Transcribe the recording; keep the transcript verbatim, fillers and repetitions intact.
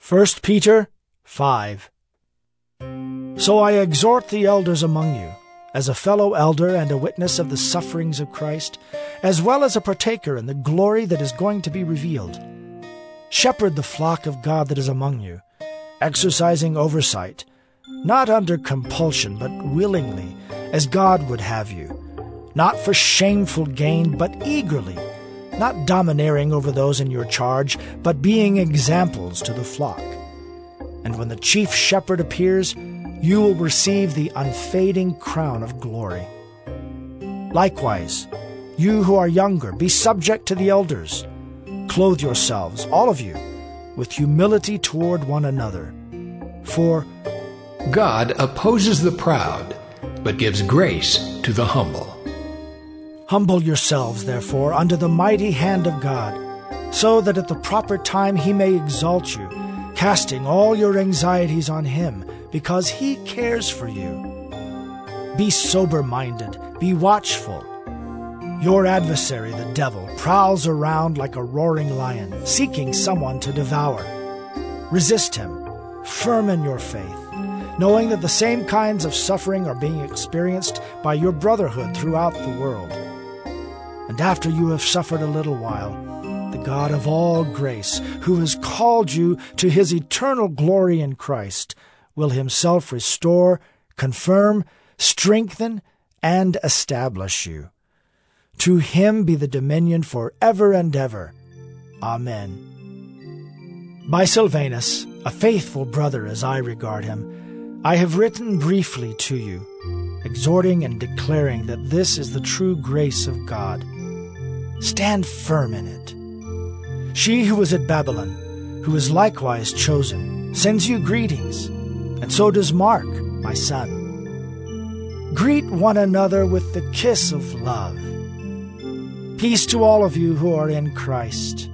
First Peter five. So I exhort the elders among you, as a fellow elder and a witness of the sufferings of Christ, as well as a partaker in the glory that is going to be revealed. Shepherd the flock of God that is among you, exercising oversight, not under compulsion, but willingly, as God would have you, not for shameful gain, but eagerly, not domineering over those in your charge, but being examples to the flock. And when the chief shepherd appears, you will receive the unfading crown of glory. Likewise, you who are younger, be subject to the elders. Clothe yourselves, all of you, with humility toward one another. For God opposes the proud, but gives grace to the humble. Humble yourselves, therefore, under the mighty hand of God, so that at the proper time he may exalt you, casting all your anxieties on him, because he cares for you. Be sober-minded, be watchful. Your adversary, the devil, prowls around like a roaring lion, seeking someone to devour. Resist him, firm in your faith, knowing that the same kinds of suffering are being experienced by your brotherhood throughout the world. And after you have suffered a little while, the God of all grace, who has called you to his eternal glory in Christ, will himself restore, confirm, strengthen, and establish you. To him be the dominion forever and ever. Amen. By Silvanus, a faithful brother as I regard him, I have written briefly to you, exhorting and declaring that this is the true grace of God. Stand firm in it. She who was at Babylon, who is likewise chosen, sends you greetings, and so does Mark, my son. Greet one another with the kiss of love. Peace to all of you who are in Christ.